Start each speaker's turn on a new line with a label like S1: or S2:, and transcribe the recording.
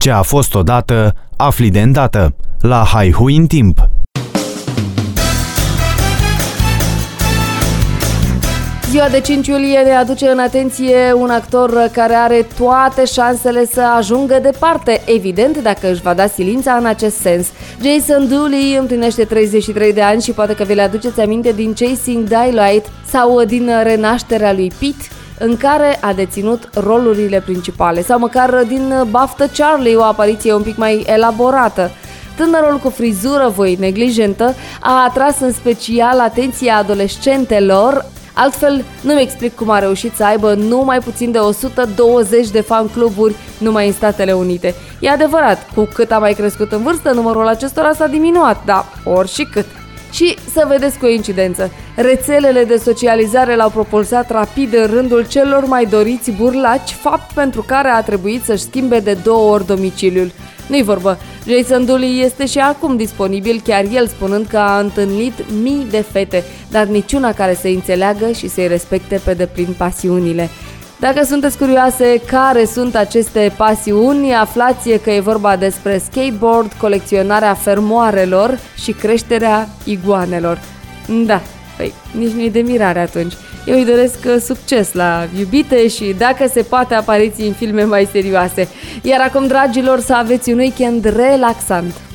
S1: Ce a fost odată, afli de îndată. La Haihui în timp.
S2: Ziua de 5 iulie ne aduce în atenție un actor care are toate șansele să ajungă departe, evident dacă își va da silința în acest sens. Jason Dooley împlinește 33 de ani și poate că vi le aduceți aminte din Chasing Daylight sau din Renașterea lui Pete, în care a deținut rolurile principale, sau măcar din Baftă Charlie, o apariție un pic mai elaborată. Tânărul cu frizură voi neglijentă a atras în special atenția adolescentelor. Altfel, nu-mi explic cum a reușit să aibă numai puțin de 120 de fan-cluburi numai în Statele Unite. E adevărat, cu cât a mai crescut în vârstă, numărul acestora s-a diminuat, dar oricât. Și să vedeți coincidență, rețelele de socializare l-au propulsat rapid în rândul celor mai doriți burlaci, fapt pentru care a trebuit să-și schimbe de 2 ori domiciliul. Nu-i vorbă, Jason Dooley este și acum disponibil, chiar el spunând că a întâlnit mii de fete, dar niciuna care să-i înțeleagă și să-i respecte pe deplin pasiunile. Dacă sunteți curioase care sunt aceste pasiuni, aflați că e vorba despre skateboard, colecționarea fermoarelor și creșterea iguanelor. Da, păi, nici nu-i de mirare atunci. Eu îi doresc succes la iubite și, dacă se poate, apariții în filme mai serioase. Iar acum, dragilor, să aveți un weekend relaxant!